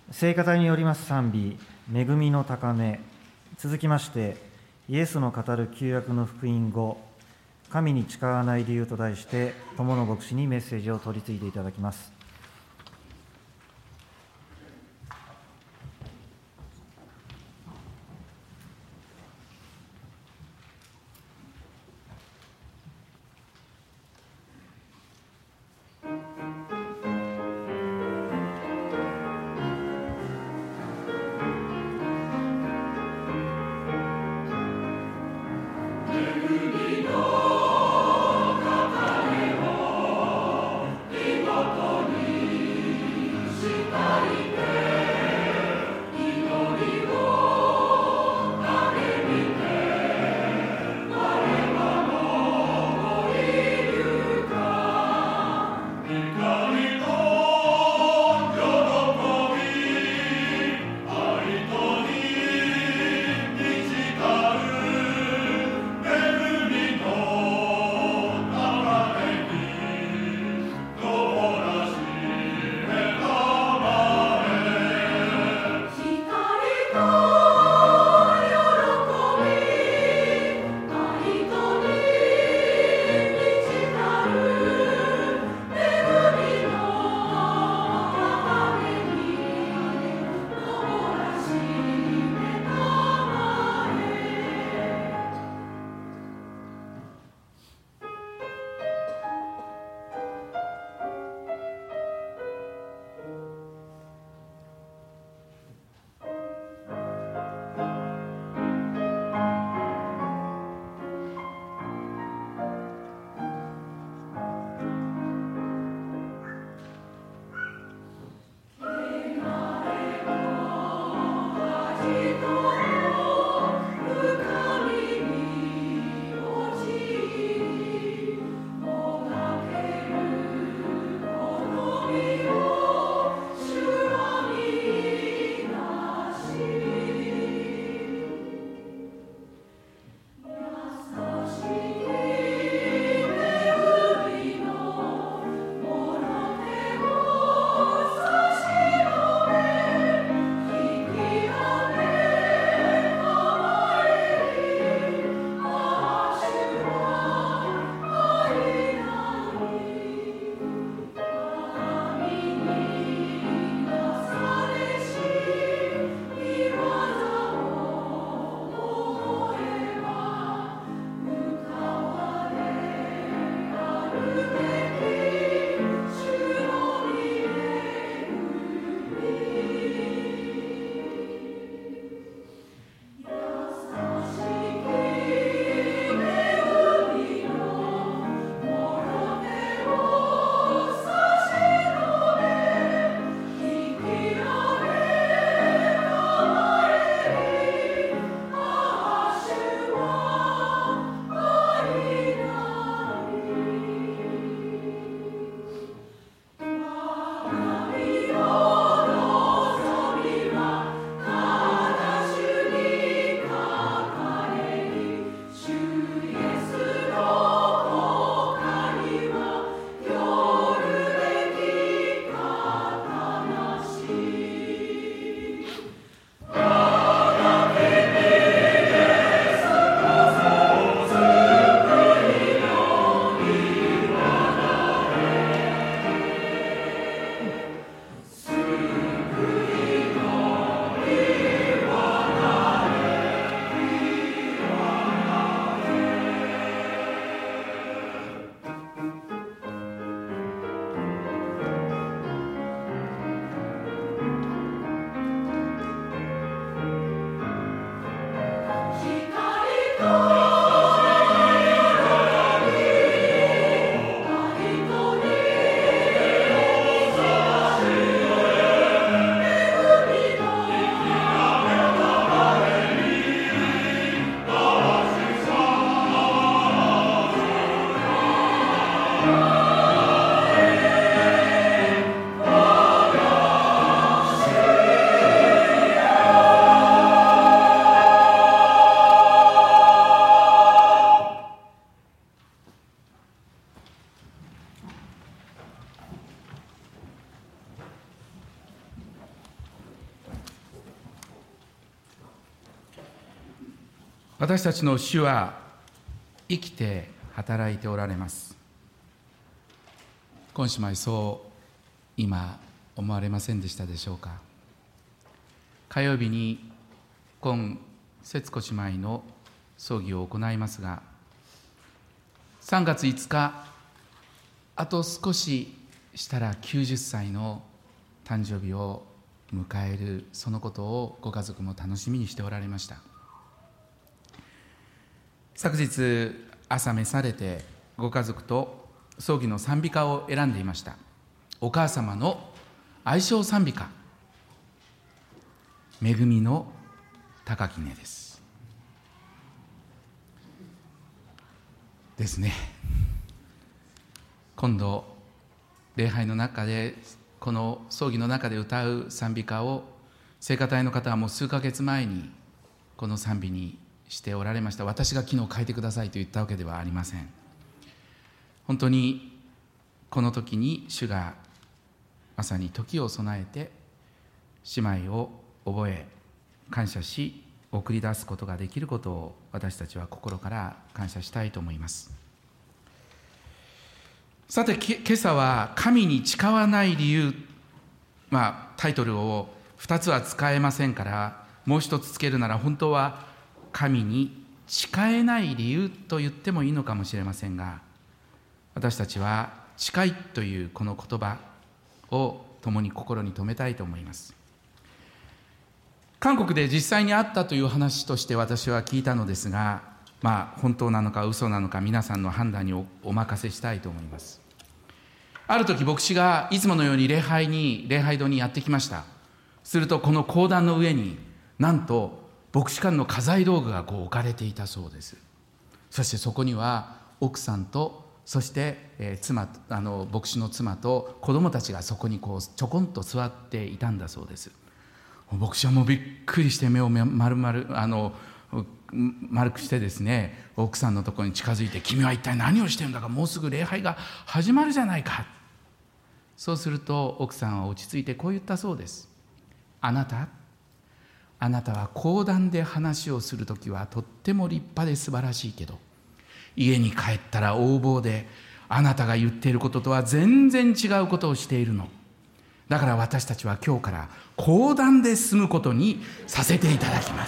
聖歌隊によります賛美、恵みの高値。続きまして、イエスの語る旧約の福音語、神に誓わない理由と題して、友野牧師にメッセージを取り次いでいただきます。 見事に私たちの主は生きて働いておられます。今姉妹、そう今思われませんでしたでしょうか。火曜日に今節子姉妹の葬儀を行いますが、3月5日、あと少ししたら90歳の誕生日を迎える、そのことをご家族も楽しみにしておられました。昨日朝召されてご家族と葬儀の賛美歌を選んでいました。お母様の愛称賛美歌、恵みの高き根ですね。今度礼拝の中で、この葬儀の中で歌う賛美歌を聖歌隊の方はもう数ヶ月前にこの賛美にしておられました。私が昨日書いてくださいと言ったわけではありません。本当にこの時に主がまさに時を備えて姉妹を覚え感謝し送り出すことができることを、私たちは心から感謝したいと思います。さて、今朝は神に誓わない理由、タイトルを2つは使えませんから、もう一つつけるなら本当は神に誓えない理由と言ってもいいのかもしれませんが、私たちは誓いというこの言葉を共に心に留めたいと思います。韓国で実際にあったという話として私は聞いたのですが、本当なのか嘘なのか皆さんの判断に お任せしたいと思います。ある時、牧師がいつものように礼拝堂にやってきました。するとこの講談の上になんと牧師館の家財道具が置かれていたそうです。そしてそこには奥さんと、そして牧師の妻と子供たちがそこにちょこんと座っていたんだそうです。牧師はもうびっくりして目を丸くしてですね、奥さんのところに近づいて、君は一体何をしてるんだか、もうすぐ礼拝が始まるじゃないか。そうすると奥さんは落ち着いてこう言ったそうです。あなたは講談で話をするときはとっても立派で素晴らしいけど、家に帰ったら横暴で、あなたが言っていることとは全然違うことをしているの。だから私たちは今日から講談で済むことにさせていただきます。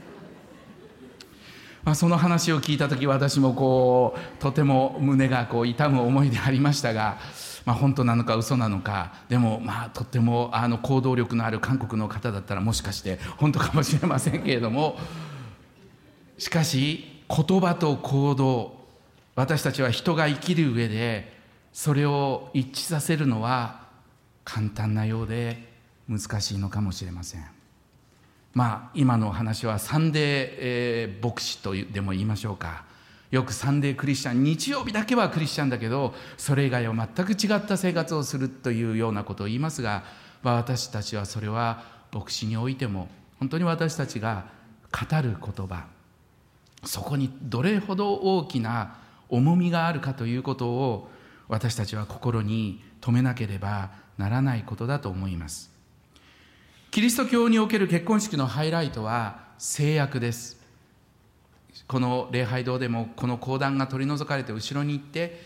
その話を聞いたとき、私もとても胸が痛む思いでありましたが、本当なのか嘘なのか、でもとっても行動力のある韓国の方だったらもしかして本当かもしれませんけれども、しかし言葉と行動、私たちは人が生きる上でそれを一致させるのは簡単なようで難しいのかもしれません。今の話はサンデー牧師とでも言いましょうか。よくサンデークリスチャン、日曜日だけはクリスチャンだけどそれ以外は全く違った生活をするというようなことを言いますが、私たちはそれは牧師においても本当に私たちが語る言葉、そこにどれほど大きな重みがあるかということを私たちは心に留めなければならないことだと思います。キリスト教における結婚式のハイライトは誓約です。この礼拝堂でもこの講談が取り除かれて後ろに行って、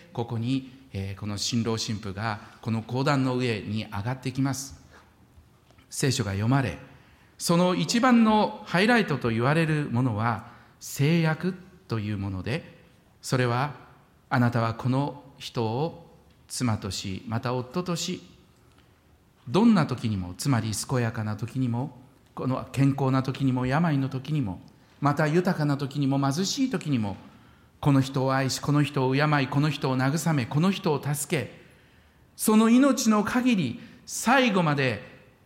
ここにこの新郎新婦がこの講談の上に上がってきます。聖書が読まれ、その一番のハイライトと言われるものは誓約というもので、それはあなたはこの人を妻とし、また夫とし、どんな時にも、つまり健やかな時にも、この健康な時にも、病の時にも、また豊かな時にも貧しい時にも、この人を愛し、この人を敬い、この人を慰め、この人を助け、その命の限り最後まで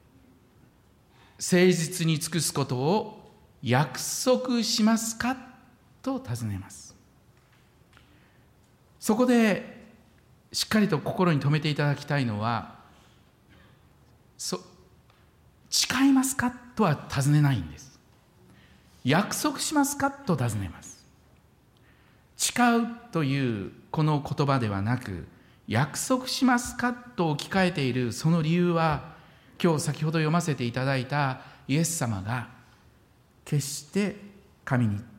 誠実に尽くすことを約束しますかと尋ねます。そこでしっかりと心に留めていただきたいのは、誓いますかとは尋ねないんです。約束しますかと尋ねます。誓うというこの言葉ではなく、約束しますかと置き換えているその理由は、今日先ほど読ませていただいたイエス様が決して神に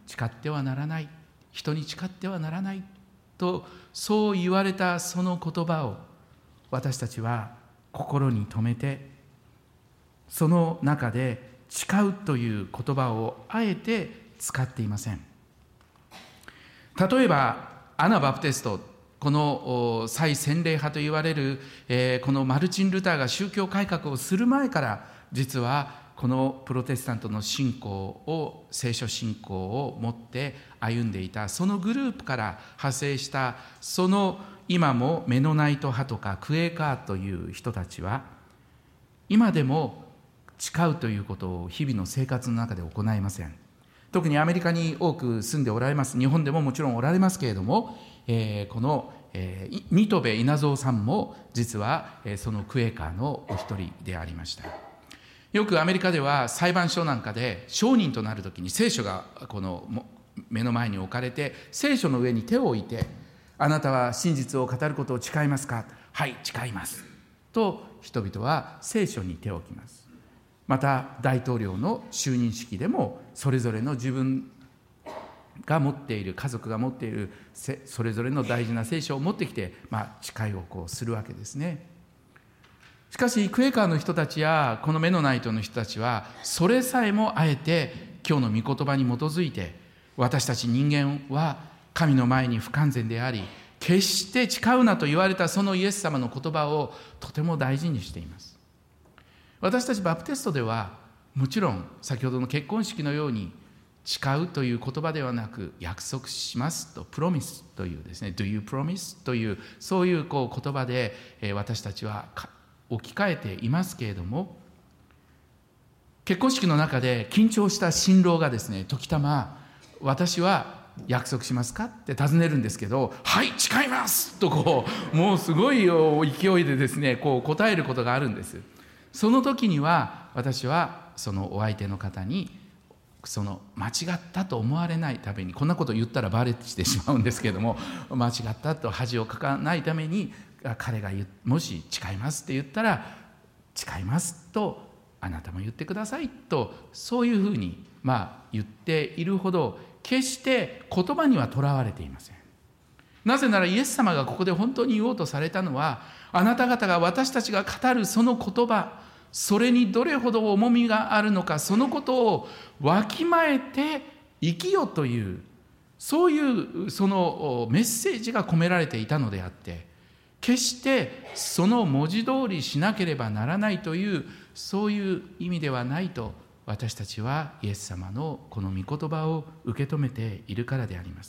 誓ってはならない、人に誓ってはならないと、そう言われたその言葉を私たちは心に留めて、その中で誓うという言葉をあえて使っていません。例えばアナバプテスト、この再洗礼派と言われる、このマルチン・ルターが宗教改革をする前から、実はこのプロテスタントの信仰を、聖書信仰を持って歩んでいたそのグループから派生した、その今もメノナイト派とかクエーカーという人たちは、今でも誓うということを日々の生活の中で行いません。特にアメリカに多く住んでおられます、日本でももちろんおられますけれども、この新渡戸稲造さんも実はそのクエーカーのお一人でありました。よくアメリカでは裁判所なんかで証人となるときに、聖書がこの目の前に置かれて、聖書の上に手を置いて、あなたは真実を語ることを誓いますか。はい、誓いますと人々は聖書に手を置きます。また大統領の就任式でも、それぞれの自分が持っている、家族が持っているそれぞれの大事な聖書を持ってきて、誓いをするわけですね。しかしクエーカーの人たちやこのメノナイトの人たちは、それさえもあえて今日の御言葉に基づいて、私たち人間は神の前に不完全であり、決して誓うなと言われたそのイエス様の言葉をとても大事にしています。私たちバプテストではもちろん先ほどの結婚式のように、誓うという言葉ではなく、約束しますと、プロミスというですね、Do you promise という、そういう言葉で私たちは置き換えていますけれども、結婚式の中で緊張した新郎がですね、時たま私は約束しますかって尋ねるんですけど、はい、誓いますともうすごい勢いでですね、答えることがあるんです。その時には私はそのお相手の方に、その間違ったと思われないために、こんなこと言ったらバレてしまうんですけれども、間違ったと恥をかかないために、彼がもし誓いますって言ったら、誓いますとあなたも言ってくださいと、そういうふうに言っているほど、決して言葉にはとらわれていません。なぜならイエス様がここで本当に言おうとされたのは、あなた方が、私たちが語るその言葉、それにどれほど重みがあるのか、そのことをわきまえて生きよという、そういうそのメッセージが込められていたのであって、決してその文字通りしなければならないという、そういう意味ではないと、私たちはイエス様のこの御言葉を受け止めているからであります。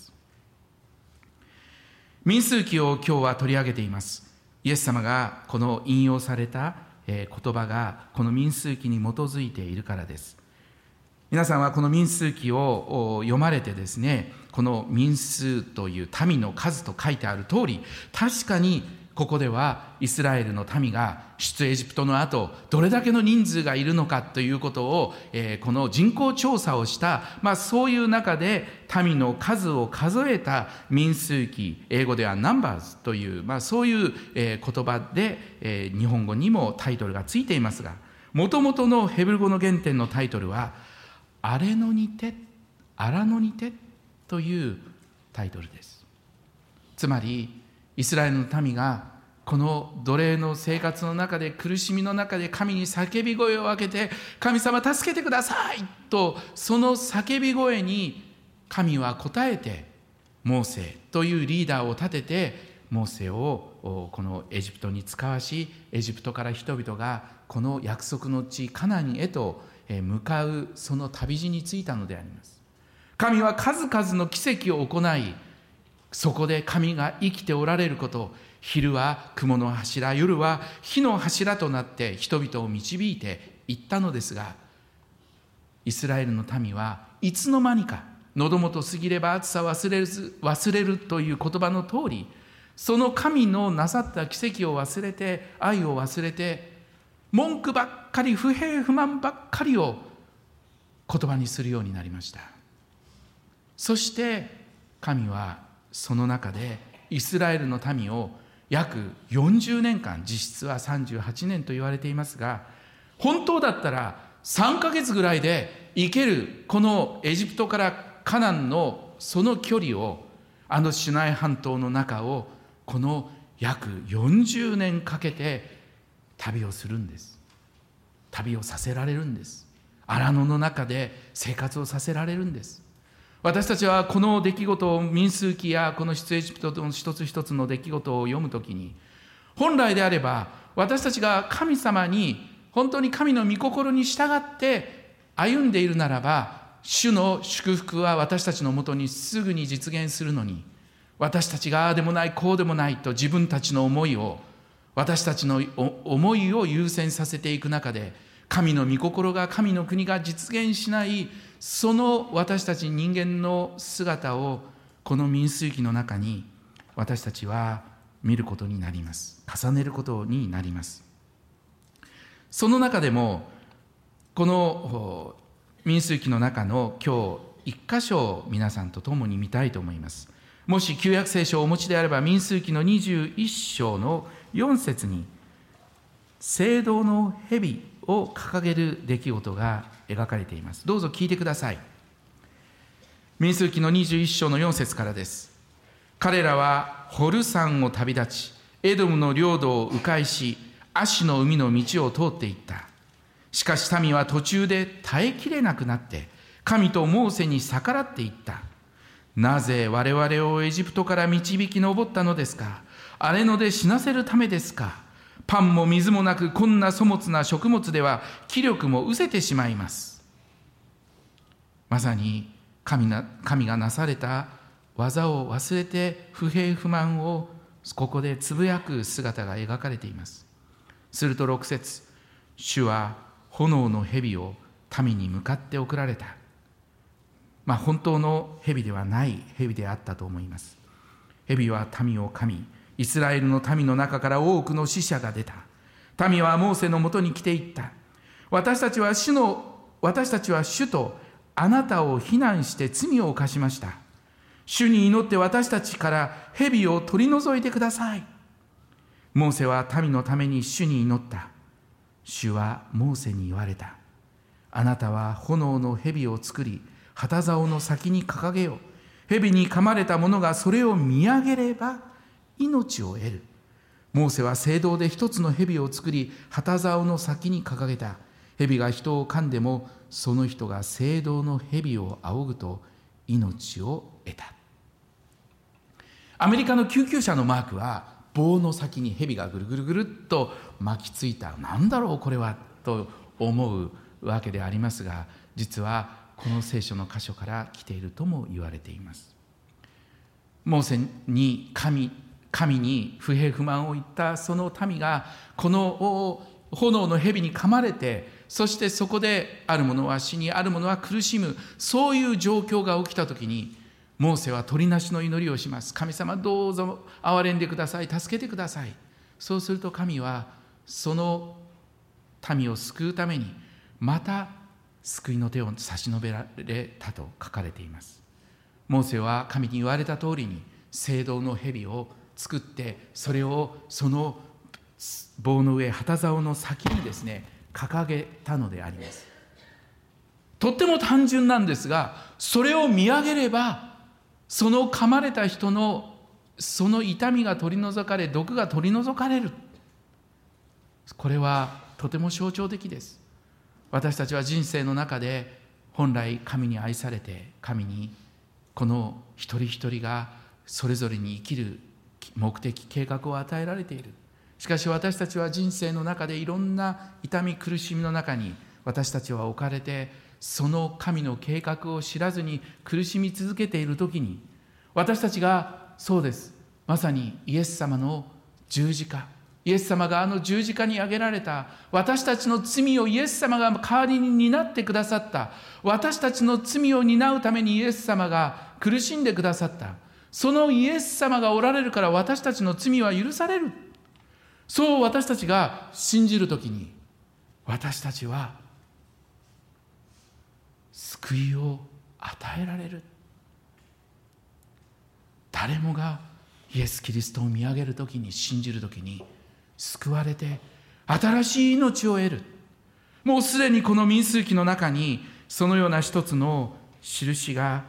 民数記を今日は取り上げています。イエス様がこの引用された言葉がこの民数記に基づいているからです。皆さんはこの民数記を読まれてですね、この民数という民の数と書いてある通り、確かにここではイスラエルの民が出エジプトの後、どれだけの人数がいるのかということを、この人口調査をした、そういう中で民の数を数えた民数記、英語ではナンバーズという、そういう言葉で、日本語にもタイトルがついていますが、もともとのヘブル語の原点のタイトルはアラノニテというタイトルです。つまりイスラエルの民がこの奴隷の生活の中で、苦しみの中で神に叫び声を上げて、神様助けてくださいと、その叫び声に神は答えて、モーセというリーダーを立てて、モーセをこのエジプトに使わし、エジプトから人々がこの約束の地カナンへと向かう、その旅路についたのであります。神は数々の奇跡を行い、そこで神が生きておられること、昼は雲の柱、夜は火の柱となって人々を導いていったのですが、イスラエルの民はいつの間にか、喉元過ぎれば暑さ忘れるという言葉の通り、その神のなさった奇跡を忘れて、愛を忘れて、文句ばっかり、不平不満ばっかりを言葉にするようになりました。そして神はその中でイスラエルの民を約40年間、実質は38年と言われていますが、本当だったら3ヶ月ぐらいで行けるこのエジプトからカナンのその距離を、あのシナイ半島の中をこの約40年かけて旅をするんです。旅をさせられるんです。荒野の中で生活をさせられるんです。私たちはこの出来事を、民数記やこの出エジプトの一つ一つの出来事を読むときに、本来であれば私たちが神様に本当に神の御心に従って歩んでいるならば、主の祝福は私たちのもとにすぐに実現するのに、私たちがああでもないこうでもないと自分たちの思いを、私たちの思いを優先させていく中で、神の御心が、神の国が実現しない、その私たち人間の姿をこの民数記の中に私たちは見ることになります。重ねることになります。その中でもこの民数記の中の今日一箇所を皆さんと共に見たいと思います。もし旧約聖書をお持ちであれば、民数記の21章の4節に青銅の蛇を掲げる出来事が描かれています。どうぞ聞いてください。民数記の21章の4節からです。彼らはホル山を旅立ち、エドムの領土を迂回し、アシの海の道を通っていった。しかし民は途中で耐えきれなくなって、神とモーセに逆らっていった。なぜ我々をエジプトから導き上ったのですか。荒れ野で死なせるためですか。パンも水もなく、こんな粗末な食物では気力も失せてしまいます。まさに神がなされた技を忘れて、不平不満をここでつぶやく姿が描かれています。すると6節、主は炎の蛇を民に向かって送られた。本当の蛇ではない蛇であったと思います。蛇は民を噛み、イスラエルの民の中から多くの死者が出た。民はモーセのもとに来ていった。私たちは主とあなたを非難して罪を犯しました。主に祈って私たちから蛇を取り除いてください。モーセは民のために主に祈った。主はモーセに言われた。あなたは炎の蛇を作り、旗竿の先に掲げよう。蛇に噛まれた者がそれを見上げれば命を得る。モーセは聖堂で一つの蛇を作り、旗竿の先に掲げた。蛇が人を噛んでも、その人が聖堂の蛇を仰ぐと命を得た。アメリカの救急車のマークは、棒の先に蛇がぐるぐるぐるっと巻きついた、なんだろうこれはと思うわけでありますが、実はこの聖書の箇所から来ているとも言われています。モーセに神に不平不満を言ったその民が、この炎の蛇に噛まれて、そしてそこである者は死に、ある者は苦しむ、そういう状況が起きたときに、モーセは取りなしの祈りをします。神様、どうぞ憐れんでください、助けてください。そうすると神はその民を救うためにまた救いの手を差し伸べられたと書かれています。モーセは神に言われた通りに聖堂の蛇を作って、それをその棒の上、旗竿の先にですね、掲げたのであります。とっても単純なんですが、それを見上げれば、その噛まれた人のその痛みが取り除かれ、毒が取り除かれる。これはとても象徴的です。私たちは人生の中で本来神に愛されて、神にこの一人一人がそれぞれに生きる目的、計画を与えられている。しかし私たちは人生の中でいろんな痛み苦しみの中に私たちは置かれて、その神の計画を知らずに苦しみ続けているときに、私たちがそうです、まさにイエス様の十字架、イエス様があの十字架に上げられた、私たちの罪をイエス様が代わりに担ってくださった、私たちの罪を担うためにイエス様が苦しんでくださった、そのイエス様がおられるから私たちの罪は許される。そう私たちが信じるときに、私たちは救いを与えられる。誰もがイエス・キリストを見上げるときに、信じるときに救われて新しい命を得る。もうすでにこの民数記の中にそのような一つの印が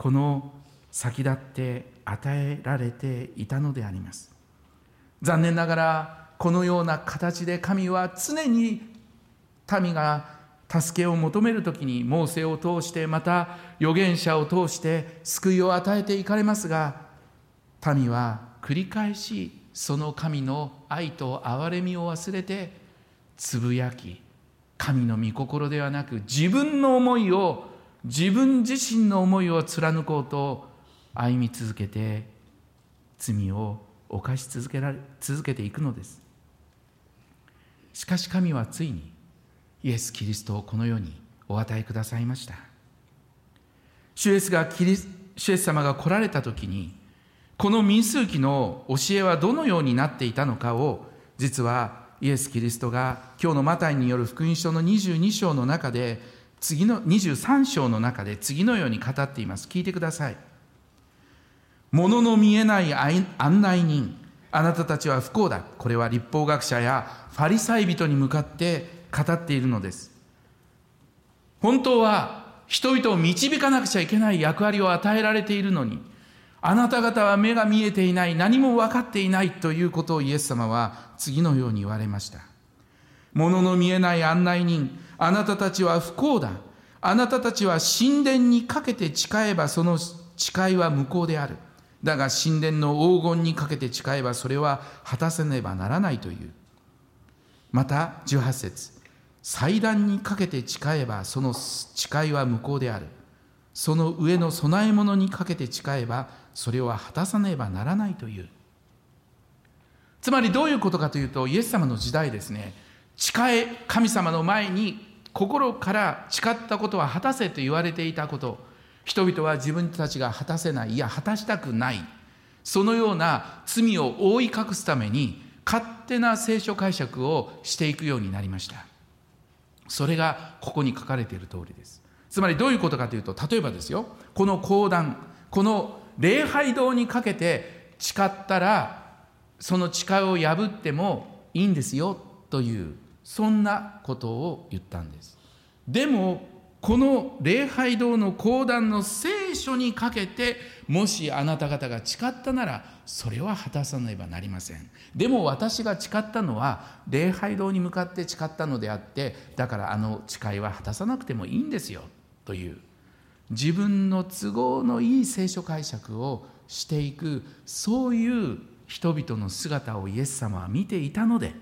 この先立って与えられていたのであります。残念ながらこのような形で神は常に民が助けを求めるときにモーセを通してまた預言者を通して救いを与えていかれますが、民は繰り返しその神の愛と憐れみを忘れてつぶやき、神の御心ではなく自分の思いを、自分自身の思いを貫こうと歩み続けて罪を犯し続けていくのです。しかし神はついにイエス・キリストをこの世にお与えくださいました。主イエス様が来られた時に、この民数記の教えはどのようになっていたのかを、実はイエス・キリストが今日のマタイによる福音書の22章の中で、23章の中で次のように語っています。聞いてください。物の見えない案内人、あなたたちは不幸だ。これは律法学者やファリサイ人に向かって語っているのです。本当は人々を導かなくちゃいけない役割を与えられているのに、あなた方は目が見えていない、何も分かっていないということをイエス様は次のように言われました。物の見えない案内人、あなたたちは不幸だ。あなたたちは神殿にかけて誓えばその誓いは無効である。だが神殿の黄金にかけて誓えばそれは果たせねばならないという。また18節、祭壇にかけて誓えばその誓いは無効である。その上の供え物にかけて誓えばそれは果たさねばならないという。つまりどういうことかというと、イエス様の時代ですね、誓え、神様の前に心から誓ったことは果たせと言われていたこと、人々は自分たちが果たせない、いや果たしたくない、そのような罪を覆い隠すために勝手な聖書解釈をしていくようになりました。それがここに書かれている通りです。つまりどういうことかというと、例えばですよ、この講談、この礼拝堂にかけて誓ったらその誓いを破ってもいいんですよという、そんなことを言ったんです。でもこの礼拝堂の講談の聖書にかけて、もしあなた方が誓ったならそれは果たさねばなりません。でも私が誓ったのは礼拝堂に向かって誓ったのであって、だからあの誓いは果たさなくてもいいんですよという、自分の都合のいい聖書解釈をしていく、そういう人々の姿をイエス様は見ていたので、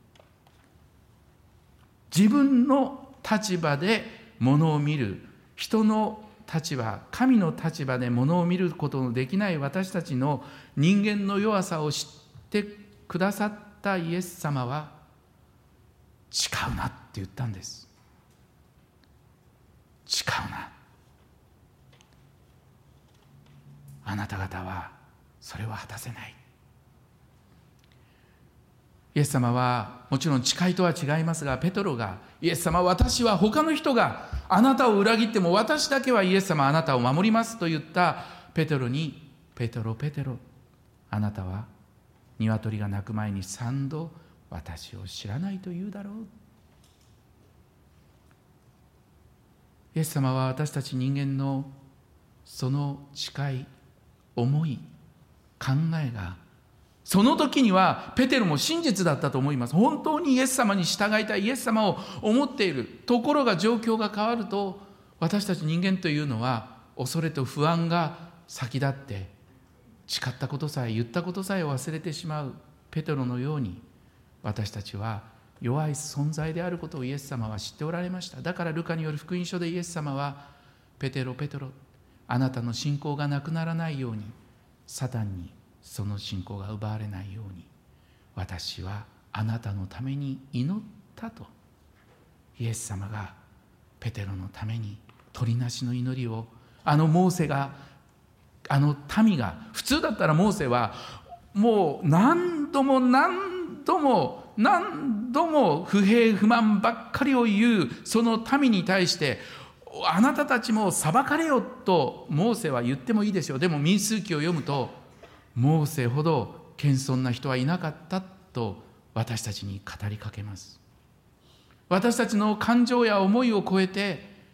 自分の立場でものを見る、人の立場、神の立場でものを見ることのできない私たちの人間の弱さを知ってくださったイエス様は、誓うなって言ったんです。誓うな。あなた方はそれは果たせない。イエス様はもちろん誓いとは違いますが、ペトロが、イエス様、私は他の人があなたを裏切っても私だけはイエス様あなたを守りますと言ったペトロに、ペトロペテロ、あなたは鶏が鳴く前に3度私を知らないと言うだろう。イエス様は私たち人間のその誓い、思い、考えが、その時にはペテロも真実だったと思います。本当にイエス様に従いたい、イエス様を思っている。ところが状況が変わると、私たち人間というのは恐れと不安が先立って、誓ったことさえ、言ったことさえ忘れてしまうペテロのように、私たちは弱い存在であることをイエス様は知っておられました。だからルカによる福音書でイエス様は、ペテロペテロ、あなたの信仰がなくならないように、サタンにその信仰が奪われないように、私はあなたのために祈ったと、イエス様がペテロのために取りなしの祈りを、モーセが、民が、普通だったらモーセはもう何度も不平不満ばっかりを言うその民に対して、あなたたちも裁かれよとモーセは言ってもいいでしょう。でも民数記を読むと、モーセほど謙遜な人はいなかったと私たちに語りかけます。私たちの感情や思いを超えて、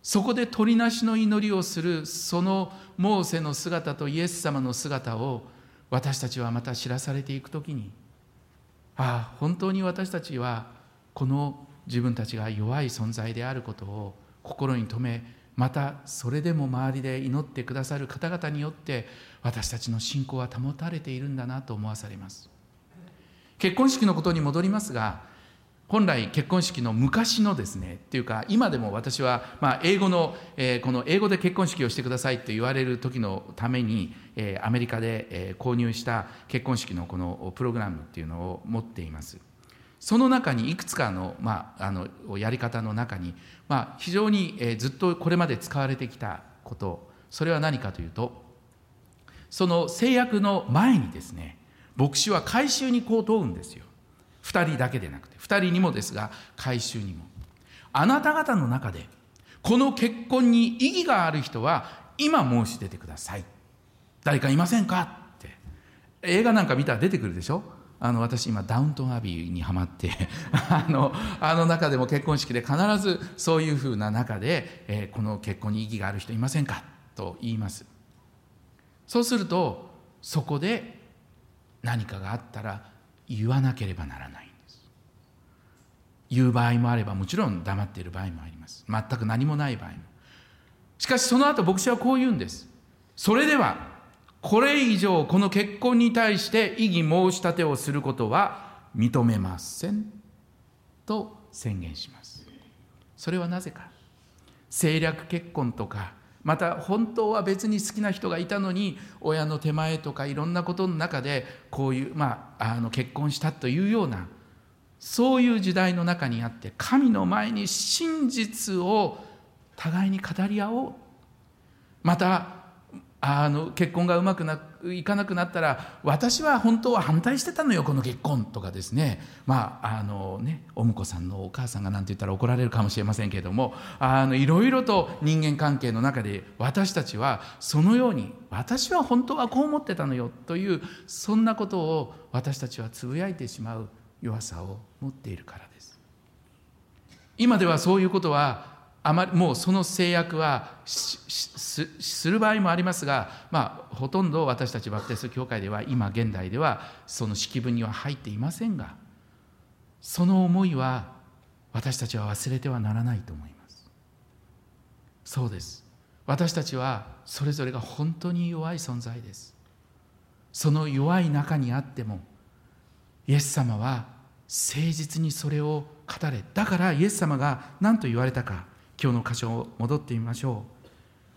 そこで取りなしの祈りをするそのモーセの姿とイエス様の姿を私たちはまた知らされていくときに、本当に私たちはこの自分たちが弱い存在であることを心に留め、またそれでも周りで祈ってくださる方々によって私たちの信仰は保たれているんだなと思わされます。結婚式のことに戻りますが、本来結婚式の昔のですねっていうか、今でも私は英語のこの英語で結婚式をしてくださいって言われる時のためにアメリカで購入した結婚式のこのプログラムっていうのを持っています。その中にいくつかのやり方の中に非常にずっとこれまで使われてきたこと、それは何かというと、その制約の前にですね、牧師は改宗にこう問うんですよ。2人だけでなくて、2人にもですが改宗にも、あなた方の中でこの結婚に意義がある人は今申し出てください。誰かいませんかって。映画なんか見たら出てくるでしょ。私今ダウントンアビーにハマってあの中でも結婚式で必ずそういうふうな中で、この結婚に意義がある人いませんかと言います。そうするとそこで何かがあったら言わなければならないんです。言う場合もあれば、もちろん黙っている場合もあります。全く何もない場合も。しかしその後牧師はこう言うんです。それではこれ以上この結婚に対して異議申し立てをすることは認めませんと宣言します。それはなぜか、政略結婚とか、また本当は別に好きな人がいたのに親の手前とかいろんなことの中でこういう結婚したというような、そういう時代の中にあって、神の前に真実を互いに語り合おう。また結婚がうまくいかなくなったら、私は本当は反対してたのよこの結婚とかですね、お婿さんのお母さんが何て言ったら怒られるかもしれませんけれども、いろいろと人間関係の中で私たちはそのように、私は本当はこう思ってたのよという、そんなことを私たちはつぶやいてしまう弱さを持っているからです。今ではそういうことはもうその制約はする場合もありますが、ほとんど私たちバプテスト教会では今現代ではその式文には入っていませんが、その思いは私たちは忘れてはならないと思います。そうです。私たちはそれぞれが本当に弱い存在です。その弱い中にあってもイエス様は誠実にそれを語れ。だからイエス様が何と言われたか、今日の箇所を戻ってみましょう。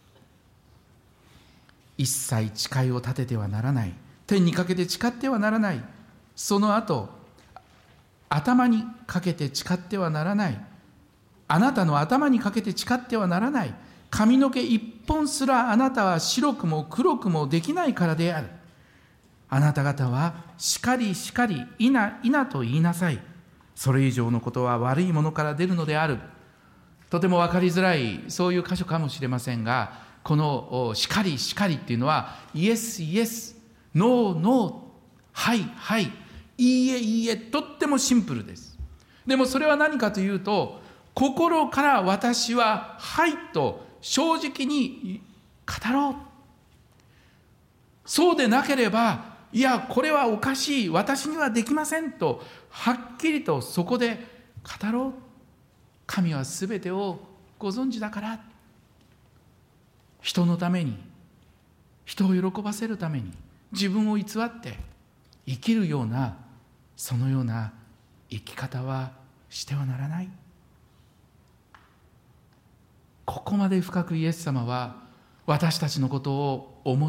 一切誓いを立ててはならない。天にかけて誓ってはならない。その後、頭にかけて誓ってはならない。あなたの頭にかけて誓ってはならない。髪の毛一本すらあなたは白くも黒くもできないからである。あなた方はしかりしかり、いないなと言いなさい。それ以上のことは悪いものから出るのである。とても分かりづらい、そういう箇所かもしれませんが、このしかりしかりっていうのは、イエスイエス、ノーノー、はいはい、いいえいいえ、とってもシンプルです。でもそれは何かというと、心から私ははいと正直に語ろう。そうでなければ、いやこれはおかしい、私にはできませんとはっきりとそこで語ろう。神はすべてをご存知だから。人のために、人を喜ばせるために自分を偽って生きるような、そのような生き方はしてはならない。ここまで深くイエス様は私たちのことを思って、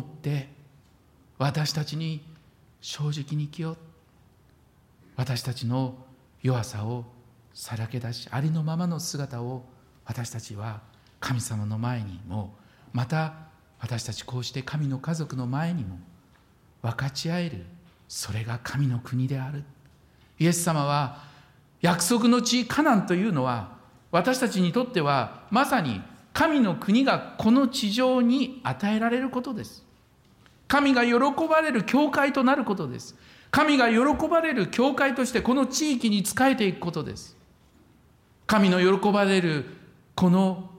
私たちに正直に生きよう。私たちの弱さをさらけ出し、ありのままの姿を私たちは神様の前にも、また私たちこうして神の家族の前にも分かち合える。それが神の国である。イエス様は約束の地カナンというのは、私たちにとってはまさに神の国がこの地上に与えられることです。神が喜ばれる教会となることです。神が喜ばれる教会としてこの地域に仕えていくことです。神の喜ばれるこの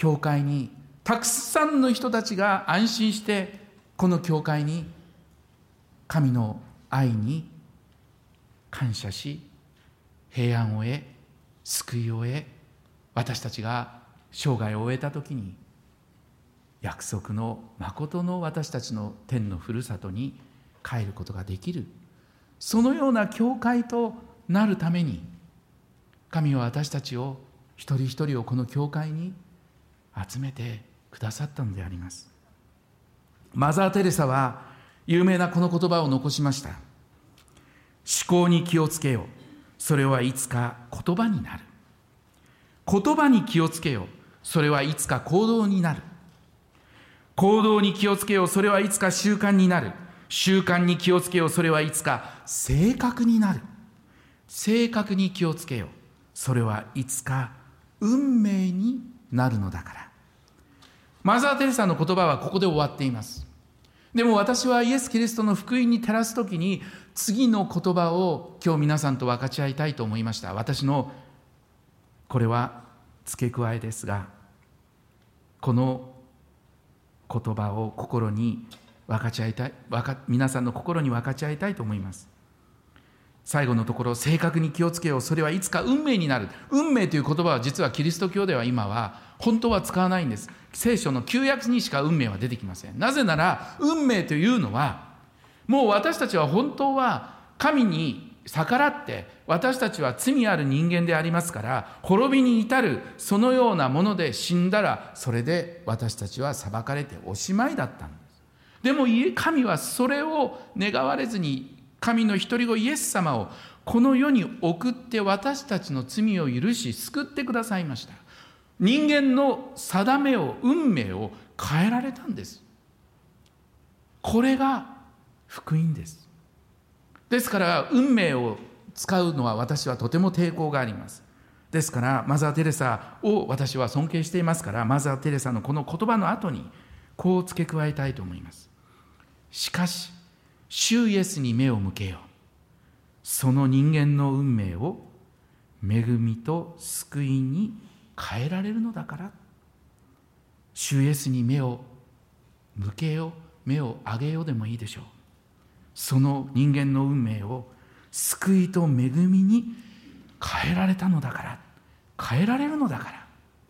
教会にたくさんの人たちが安心してこの教会に神の愛に感謝し、平安を得、救いを得、私たちが生涯を終えた時に約束の誠の私たちの天のふるさとに帰ることができる、そのような教会となるために神は私たちを一人一人をこの教会に集めてくださったのであります。マザー・テレサは有名なこの言葉を残しました。思考に気をつけよ、それはいつか言葉になる。言葉に気をつけよ、それはいつか行動になる。行動に気をつけよ、それはいつか習慣になる。習慣に気をつけよ、それはいつか性格になる。性格に気をつけよ、それはいつか運命になるのだから。マザー・テレサの言葉はここで終わっています。でも私はイエス・キリストの福音に照らすときに次の言葉を今日皆さんと分かち合いたいと思いました。私のこれは付け加えですが、この言葉を心に分かち合いたい、皆さんの心に分かち合いたいと思います。最後のところ、正確に気をつけよう、それはいつか運命になる。運命という言葉は実はキリスト教では今は本当は使わないんです。聖書の旧約にしか運命は出てきません。なぜなら運命というのは、もう私たちは本当は神に逆らって私たちは罪ある人間でありますから、滅びに至るそのようなもので死んだらそれで私たちは裁かれておしまいだったんです。でも神はそれを願われずに神の一人子イエス様をこの世に送って私たちの罪を許し救ってくださいました。人間の定めを、運命を変えられたんです。これが福音です。ですから運命を使うのは私はとても抵抗があります。ですからマザー・テレサを私は尊敬していますから、マザー・テレサのこの言葉の後にこう付け加えたいと思います。しかし主イエスに目を向けよう。その人間の運命を恵みと救いに変えられるのだから。主イエスに目を向けよ、目を上げよでもいいでしょう。その人間の運命を救いと恵みに変えられたのだから、変えられるのだから。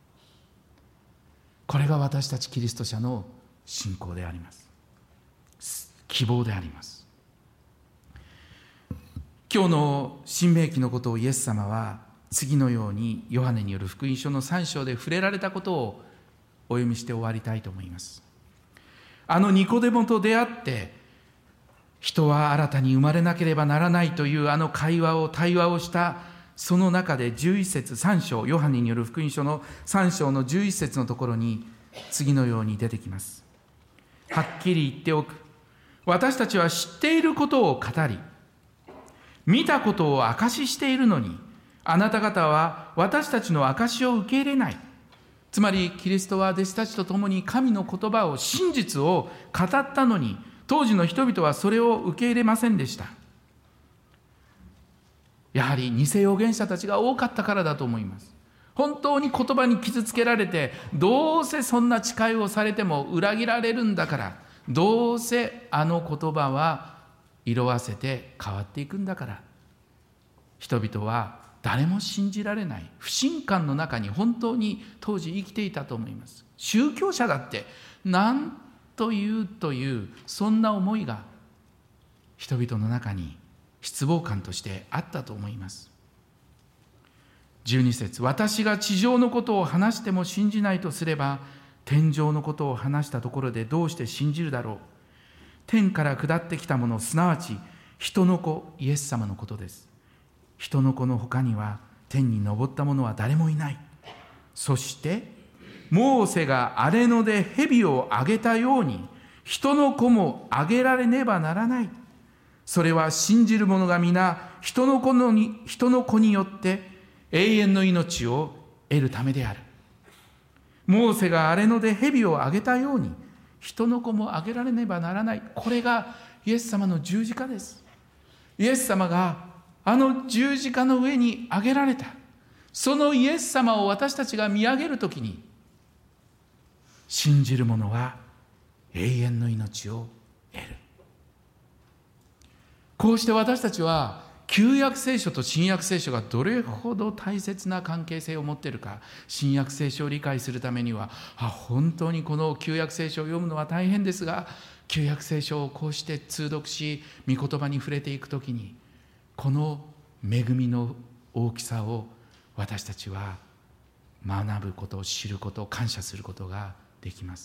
これが私たちキリスト者の信仰であります。希望であります。今日の新明記のことをイエス様は次のようにヨハネによる福音書の3章で触れられたことをお読みして終わりたいと思います。ニコデモと出会って人は新たに生まれなければならないという対話をしたその中で11節3章、ヨハネによる福音書の3章の11節のところに次のように出てきます。はっきり言っておく。私たちは知っていることを語り、見たことを証ししているのに、あなた方は私たちの証しを受け入れない。つまりキリストは弟子たちと共に神の言葉を、真実を語ったのに、当時の人々はそれを受け入れませんでした。やはり偽預言者たちが多かったからだと思います。本当に言葉に傷つけられて、どうせそんな誓いをされても裏切られるんだから、どうせ言葉は色あせて変わっていくんだから、人々は誰も信じられない不信感の中に本当に当時生きていたと思います。宗教者だってなんというそんな思いが人々の中に失望感としてあったと思います。12節、私が地上のことを話しても信じないとすれば、天上のことを話したところでどうして信じるだろう。天から下ってきたもの、すなわち人の子イエス様のことです。人の子の他には天に昇った者は誰もいない。そしてモーセが荒野で蛇をあげたように、人の子もあげられねばならない。それは信じる者が皆人の子によって永遠の命を得るためである。モーセが荒野で蛇をあげたように、人の子もあげられねばならない。これがイエス様の十字架です。イエス様が十字架の上にあげられた。そのイエス様を私たちが見上げるときに、 信じる者は永遠の命を得る。こうして私たちは旧約聖書と新約聖書がどれほど大切な関係性を持っているか、新約聖書を理解するためには、本当にこの旧約聖書を読むのは大変ですが、旧約聖書をこうして通読し、御言葉に触れていくときに、この恵みの大きさを私たちは学ぶこと、知ること、感謝することができます。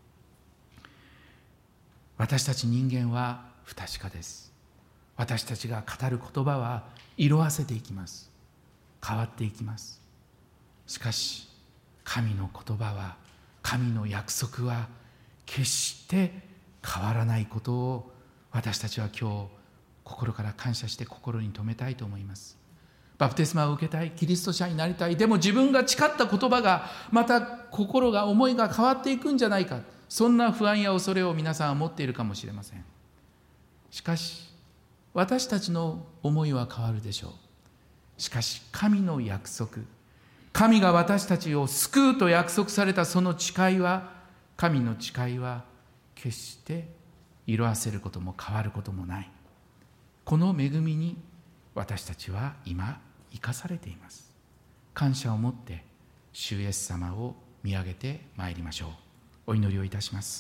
私たち人間は不確かです。私たちが語る言葉は色あせていきます。変わっていきます。しかし神の言葉は、神の約束は決して変わらないことを、私たちは今日心から感謝して心に留めたいと思います。バプテスマを受けたい、キリスト者になりたい、でも自分が誓った言葉がまた心が、思いが変わっていくんじゃないか、そんな不安や恐れを皆さんは持っているかもしれません。しかし私たちの思いは変わるでしょう。しかし神の約束、神が私たちを救うと約束されたその誓いは、神の誓いは決して色あせることも変わることもない。この恵みに私たちは今生かされています。感謝を持って主イエス様を見上げてまいりましょう。お祈りをいたします。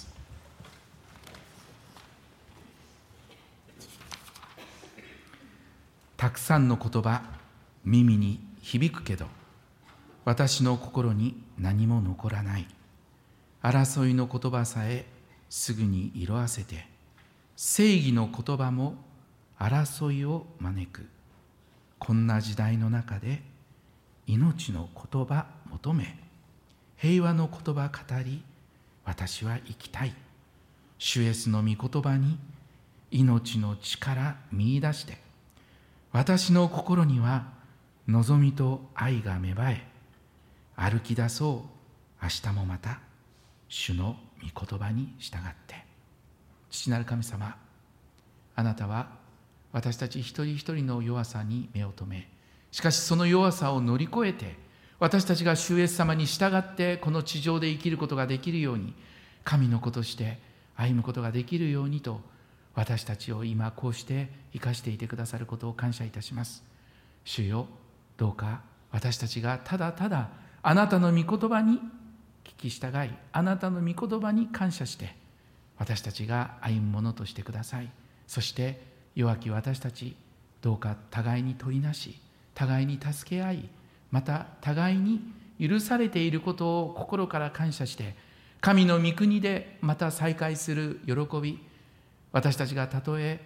たくさんの言葉、耳に響くけど、私の心に何も残らない。争いの言葉さえすぐに色あせて、正義の言葉も争いを招く。こんな時代の中で命の言葉求め、平和の言葉語り、私は生きたい。主イエスの御言葉に命の力見出して、私の心には望みと愛が芽生え、歩き出そう。明日もまた主の御言葉に従って。父なる神様、あなたは私たち一人一人の弱さに目を留め、しかしその弱さを乗り越えて、私たちが主イエス様に従ってこの地上で生きることができるように、神の子として歩むことができるようにと、私たちを今こうして生かしていてくださることを感謝いたします。主よ、どうか私たちがただただあなたの御言葉に聞き従い、あなたの御言葉に感謝して、私たちが歩むものとしてください。そして弱き私たち、どうか互いに取りなし、互いに助け合い、また互いに許されていることを心から感謝して、神の御国でまた再会する喜び、私たちがたとえ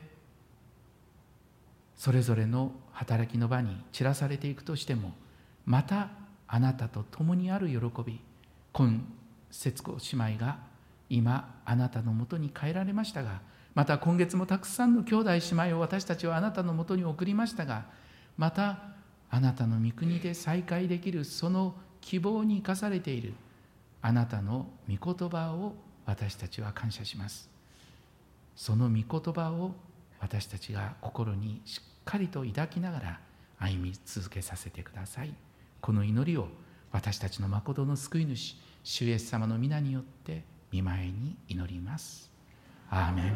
それぞれの働きの場に散らされていくとしても、またあなたと共にある喜び、今節子姉妹が今あなたのもとに帰られましたが、また今月もたくさんの兄弟姉妹を私たちはあなたのもとに送りましたが、またあなたの御国で再会できるその希望に生かされているあなたの御言葉を私たちは感謝します。その御言葉を私たちが心にしっかりと抱きながら歩み続けさせてください。この祈りを私たちの誠の救い主、主イエス様の皆によって御前に祈ります。アーメン。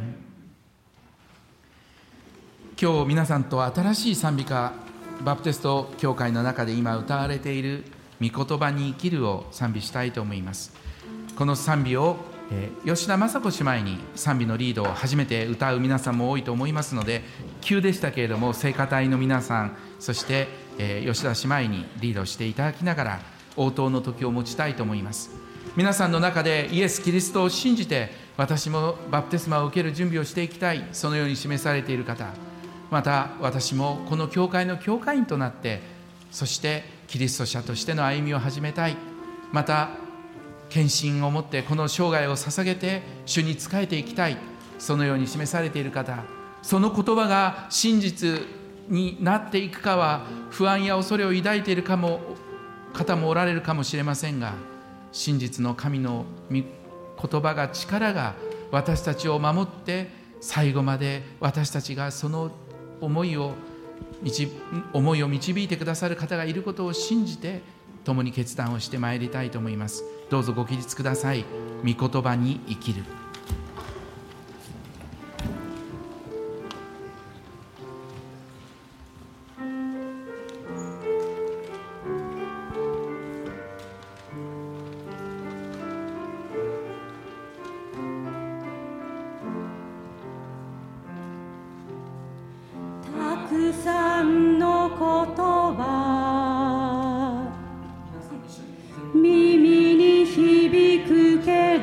今日皆さんと新しい賛美歌、バプテスト教会の中で今歌われている御言葉に生きるを賛美したいと思います。この賛美を吉田雅子姉妹に賛美のリードを初めて歌う皆さんも多いと思いますので、急でしたけれども聖歌隊の皆さん、そして吉田姉妹にリードしていただきながら応答の時を持ちたいと思います。皆さんの中でイエス・キリストを信じて、私もバプテスマを受ける準備をしていきたい、そのように示されている方、また私もこの教会の教会員となって、そしてキリスト者としての歩みを始めたい、また献身を持ってこの生涯を捧げて主に仕えていきたい、そのように示されている方、その言葉が真実になっていくかは不安や恐れを抱いている方もおられるかもしれませんが、真実の神の言葉が、力が私たちを守って最後まで私たちがその思いを導いてくださる方がいることを信じて、 共に決断をしてまいりたいと思います。どうぞご起立ください。御言葉に生きる。 たくさんの言葉耳に響くけ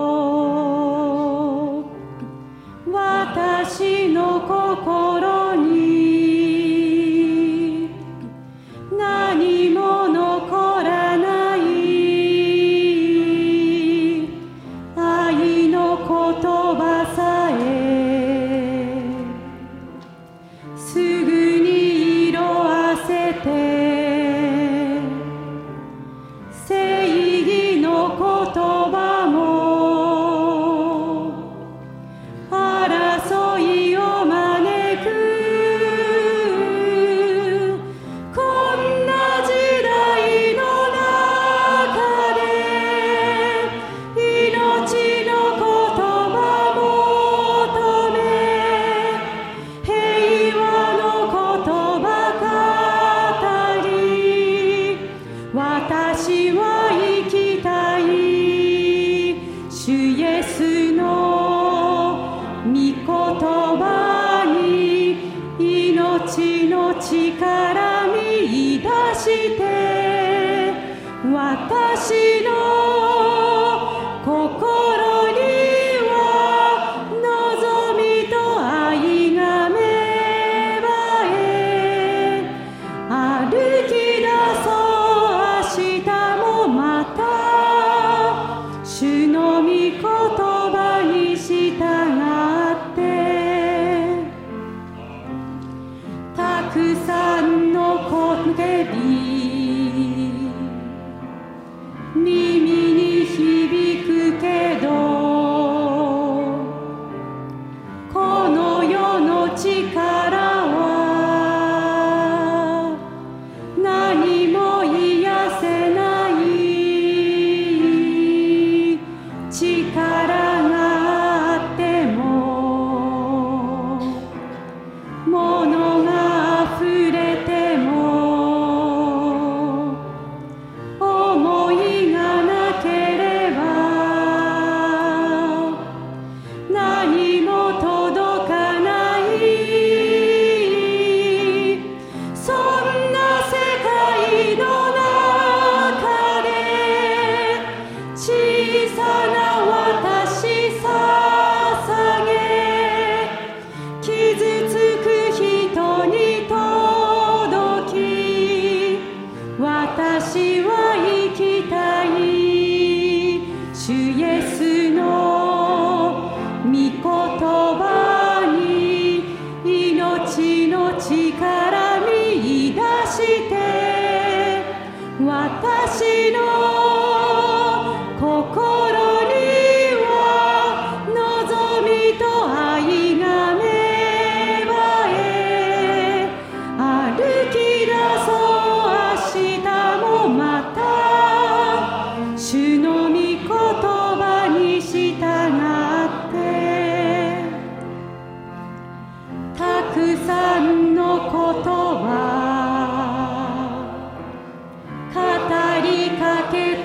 ど、私の心に何も残らない愛の言葉さえすぐに色あせて、正義の言葉も争いを招く。こんな時代の中で命の言葉求め、平和の言葉語り、私は生きたい。主イエスの御言葉に命の力見出して、私の心には望みと愛が芽生え、歩き出そう明日もまた主の御言葉に従って、たくさんの叫び耳に響くけど、この世の力は何も癒せない力があっても、物が溢れても、思いがなければ何も届かない。そんな世界の中で小さな私捧げ、傷つく人に届き、私は生きたい。主イエスの御言葉に命の力見出して、私の心には望みと愛が芽生え、歩き出そう明日もまた主の御言葉に従って、たくさんの言葉語りかけて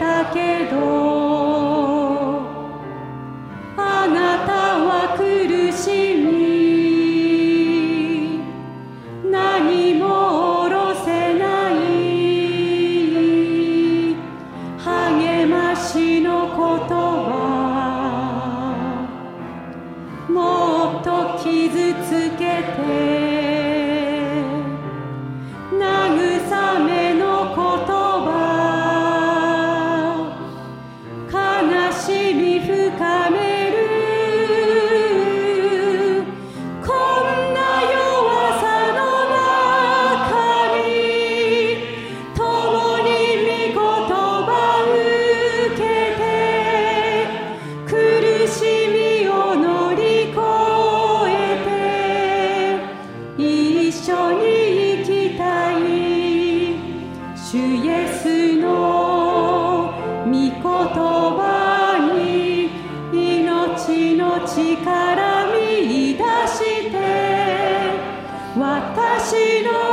私の